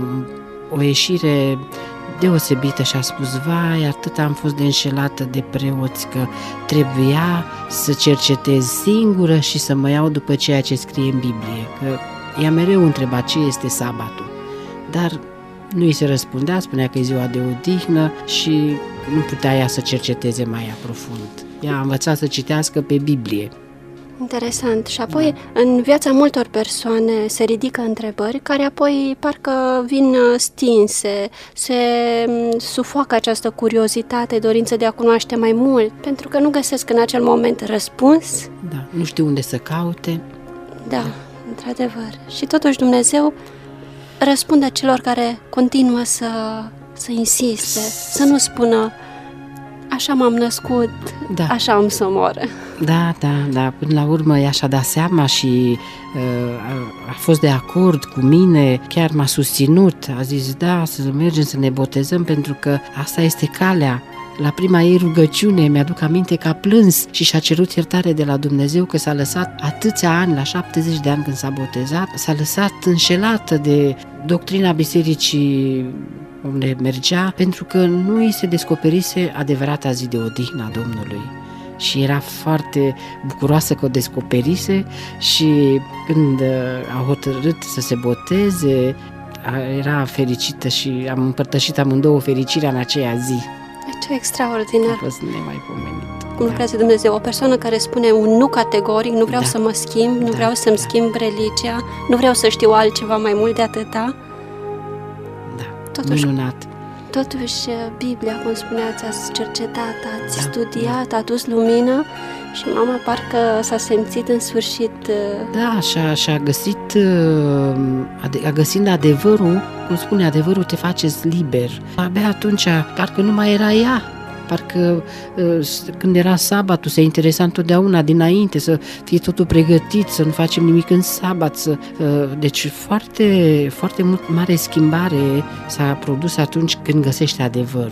o ieșire deosebită și a spus: vai, atât am fost de înșelată de preoți că trebuia să cercetez singură și să mă iau după ceea ce scrie în Biblie, că ea mereu întreba ce este sabatul, dar nu îi se răspundea, spunea că e ziua de odihnă și nu putea ea să cerceteze mai aprofund. Ea a învățat să citească pe Biblie. Interesant. Și apoi, da. În viața multor persoane se ridică întrebări care apoi parcă vin stinse, se sufoacă această curiozitate, dorință de a cunoaște mai mult, pentru că nu găsesc în acel moment răspuns. Da, nu știu unde să caute. Da, da. Într-adevăr. Și totuși Dumnezeu răspunde celor care continuă să, să insiste, să nu spună: așa m-am născut, da. Așa am să mor. Da, da, da. Până la urmă ea și-a dat seama și uh, a, a fost de acord cu mine, chiar m-a susținut, a zis da, să mergem să ne botezăm pentru că asta este calea. La prima ei rugăciune mi-aduc aminte că a plâns și și-a cerut iertare de la Dumnezeu că s-a lăsat atâția ani, la șaptezeci de ani când s-a botezat, s-a lăsat înșelată de doctrina bisericii unde mergea, pentru că nu îi se descoperise adevărata zi de odihnă a Domnului. Și era foarte bucuroasă că o descoperise și când a hotărât să se boteze, era fericită și am împărtășit amândouă fericirea în aceea zi. Ce extraordinar! A fost nemaipomenit. Cum lucrează Dumnezeu? O persoană care spune un nu categoric, nu vreau da. să mă schimb, nu da, vreau să-mi da. schimb religia, nu vreau să știu altceva mai mult de atâta. Da, totuși, minunat. Totuși, Biblia, cum spuneați, ați cercetat, ați da, studiat, da. a dus lumină și mama parcă s-a simțit în sfârșit... Da, și-a, și-a găsit, a găsit adevărul, cum spune, adevărul te face liber. Abia atunci, parcă nu mai era ea. Parcă când era sabatul se interesa întotdeauna dinainte să fie totul pregătit, să nu facem nimic în sabat. Să, deci foarte, foarte mult mare schimbare s-a produs atunci când găsește adevărul.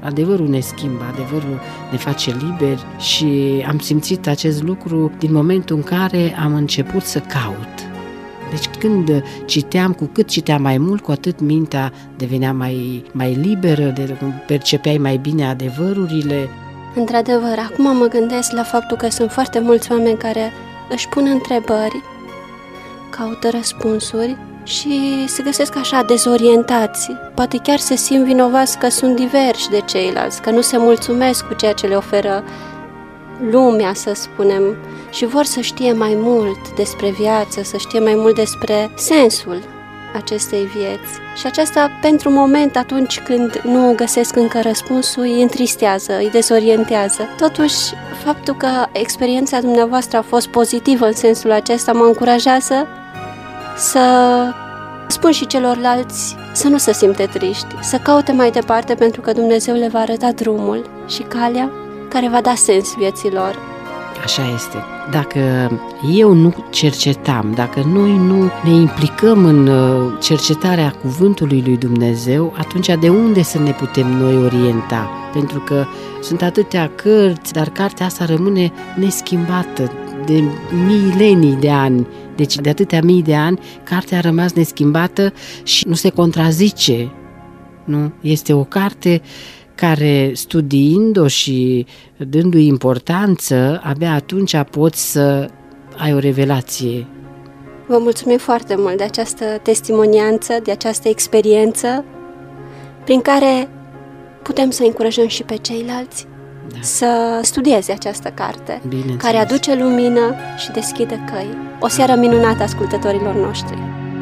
Adevărul ne schimbă, adevărul ne face liberi și am simțit acest lucru din momentul în care am început să caut. Deci când citeam, cu cât citeam mai mult, cu atât mintea devenea mai, mai liberă, de, percepeai mai bine adevărurile. Într-adevăr, acum mă gândesc la faptul că sunt foarte mulți oameni care își pun întrebări, caută răspunsuri și se găsesc așa dezorientați. Poate chiar se simt vinovați că sunt diversi de ceilalți, că nu se mulțumesc cu ceea ce le oferă lumea, să spunem, și vor să știe mai mult despre viață, să știe mai mult despre sensul acestei vieți. Și aceasta, pentru moment, atunci când nu găsesc încă răspunsul, îi întristează, îi dezorientează. Totuși, faptul că experiența dumneavoastră a fost pozitivă în sensul acesta mă încurajează să spun și celorlalți să nu se simte triști, să caute mai departe, pentru că Dumnezeu le va arăta drumul și calea care va da sens vieților. Așa este. Dacă eu nu cercetam, dacă noi nu ne implicăm în cercetarea cuvântului lui Dumnezeu, atunci de unde să ne putem noi orienta? Pentru că sunt atâtea cărți, dar cartea asta rămâne neschimbată de milenii de ani. Deci de atâtea mii de ani, cartea a rămas neschimbată și nu se contrazice. Nu? Este o carte care, studiind-o și dându-i importanță, abia atunci poți să ai o revelație. Vă mulțumim foarte mult de această testimonianță, de această experiență prin care putem să încurajăm și pe ceilalți da. Să studieze această carte, care aduce lumină și deschide căi. O seară minunată ascultătorilor noștri!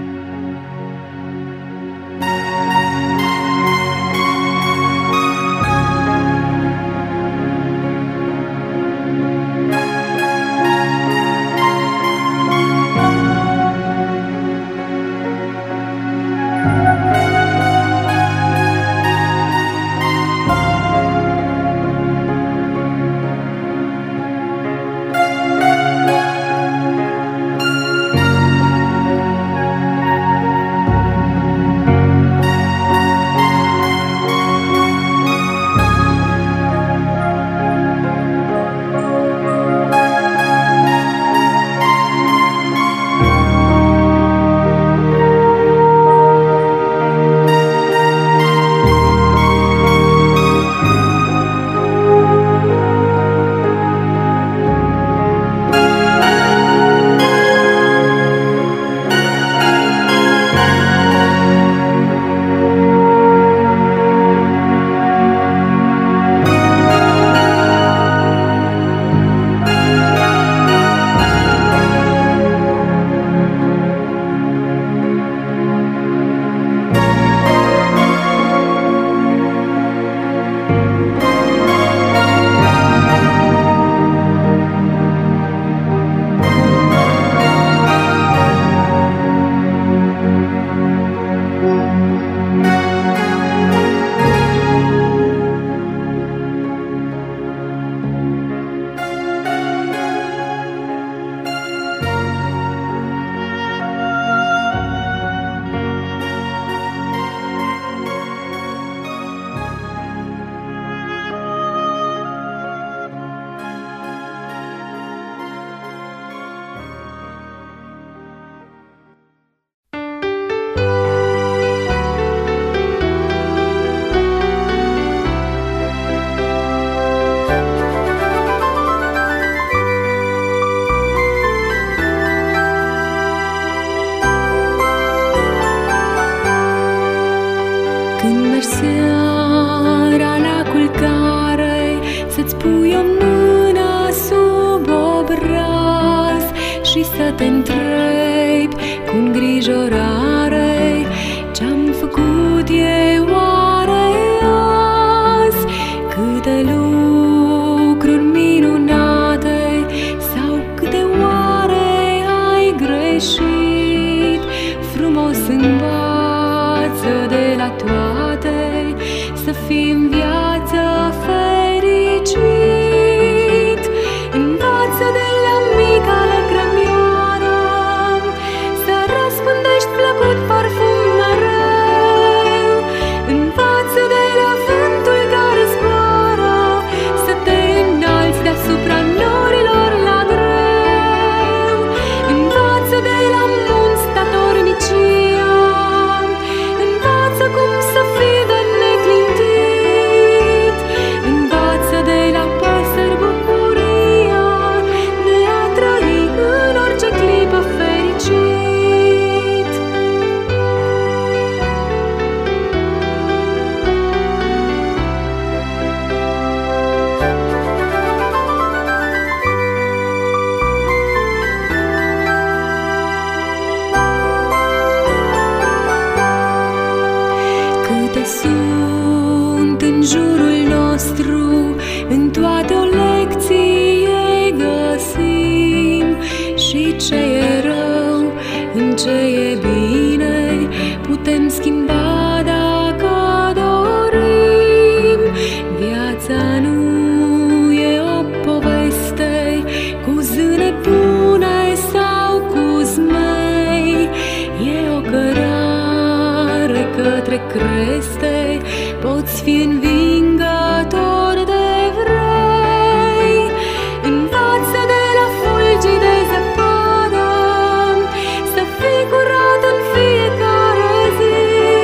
Seara la culcare să-ți pui o mână sub obraz și să te întrebi cu îngrijorare ce-am făcut eu oare azi, câte lucruri minunate sau câte oare ai greșit. Frumos învață de la toate, să fii în viață fericit. Învață de la mica lăcrămioară să răspândești plăcut parfum mereu. Învață de la vântul care putem schimba dacă dorim. Viața nu e o poveste cu zâne bune sau cu zmei. E o cărare către creste, poți fi învingător de vrei. Învață de la fulgi de zăpadă să fii curat în fiecare zi.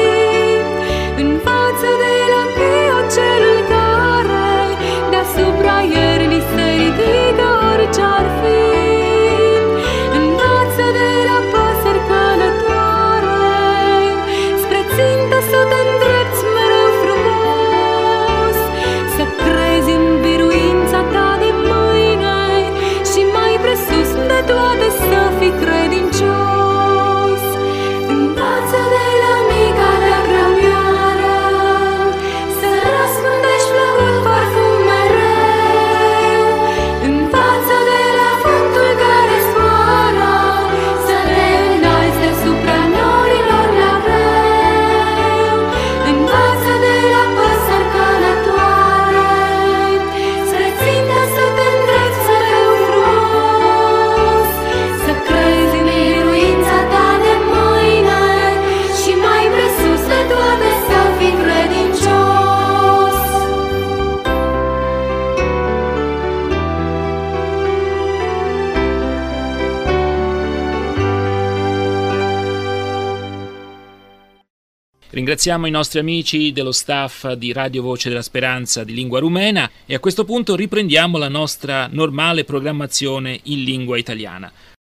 Învață de la chiocelul care deasupra iernii se ridică orice-ar fi. Învață de la păsări călătoare spre țintă să te îndrepți mereu frumos. Să crezi în biruința ta de mâine și mai presus de toate să fii credincios. Învață de la mica ta grămioară să răspândești plăcut parfum mereu. Învață de la vântul care zboară să te înalți deasupra norilor la greu. Învață de la păsări călătoare spre țintă să te îndrepți mereu frumos. Să crezi în biruința ta de mâine și mai presus de toate să fii credincios. Ringraziamo i nostri amici dello staff di Radio Voce della Speranza di lingua rumena e a questo punto riprendiamo la nostra normale programmazione in lingua italiana.